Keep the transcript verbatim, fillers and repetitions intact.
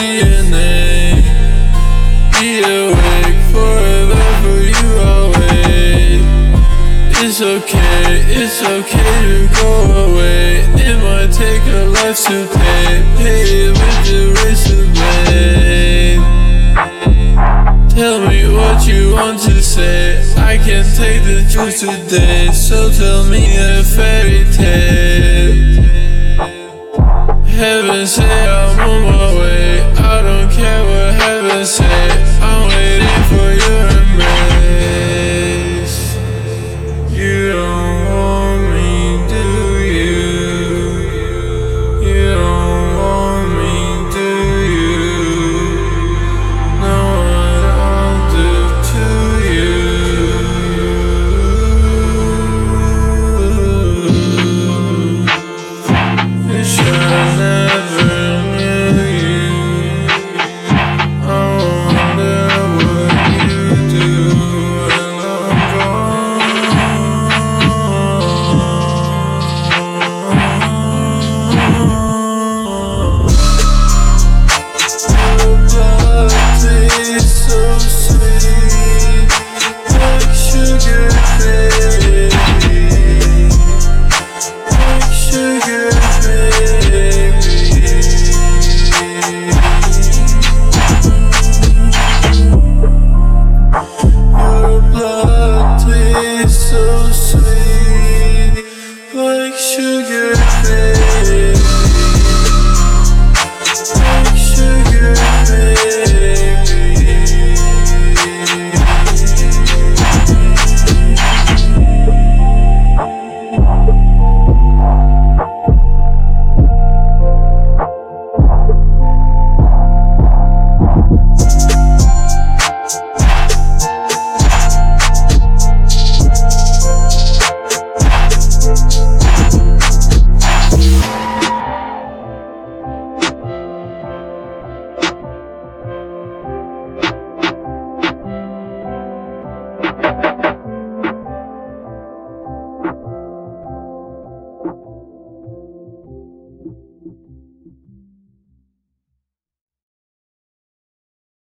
D N A. Be awake forever for you, I'll wait. It's okay, it's okay to go away. It might take a life to pay, pay it with the razor blade. Tell me what you want to say, I can't take the truth today, so tell me